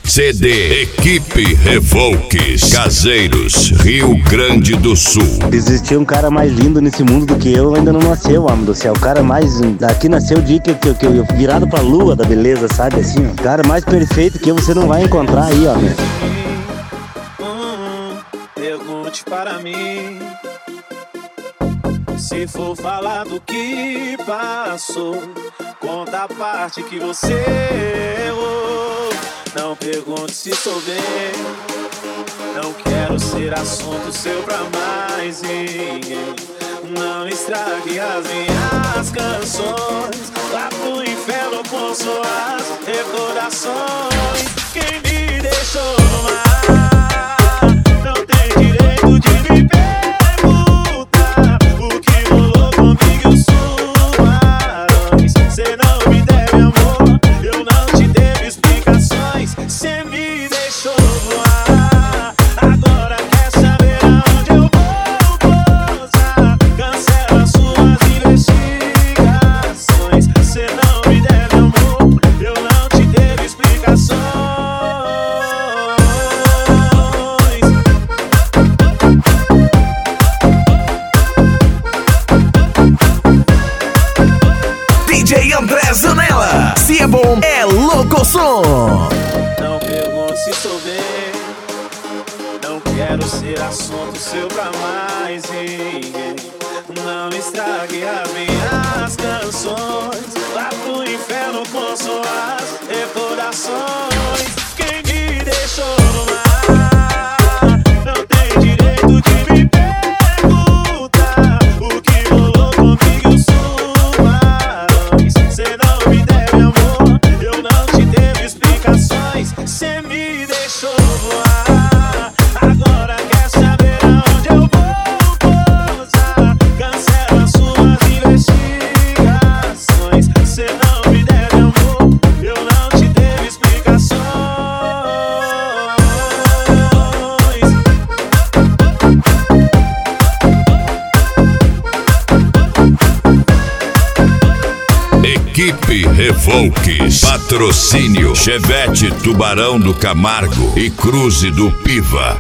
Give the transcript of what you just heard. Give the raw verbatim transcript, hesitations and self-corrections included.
C D Equipe Revolques, Caseiros, Rio Grande do Sul. Existia um cara mais lindo nesse mundo do que eu, ainda não nasceu, homem do céu. O cara mais... Aqui nasceu o dia que, que, que eu virado pra lua da beleza, sabe assim, ó. O cara mais perfeito que você não vai encontrar aí, ó, né? Hum, pergunte para mim. Se for falar do que passou, conta a parte que você errou. Não pergunte se sou bem. Não quero ser assunto seu pra mais ninguém. Não estrague as minhas canções. Vá pro inferno com suas recordações. Quem me deixou no mar não tem direito de me perguntar o que rolou comigo e os tubarões. Cê não me deve amor, eu não te devo explicações. Cê me deixou voar, agora quer saber aonde eu vou pousar. Cancela suas investigações. Cê não me deve amor, eu não te devo explicações. D J André Zanella, se é bom, é louco som. Não pergunte se sou bem. Não quero ser assunto seu pra mais ninguém. Não estrague as minhas canções. Vá pro inferno com suas recordações. Quem me deixou no mar não tem direito de me perguntar o que rolou comigo e os tubarões. Cê não me deve amor, eu não te devo explicações. Cê me deixou voar, agora quer saber aonde eu vou pousar. Cancela suas investigações. Cê não me deve amor, eu não te devo explicações. Equipe Revolques, patrocínio Chevette Tubarão do Camargo e Cruze do Piva.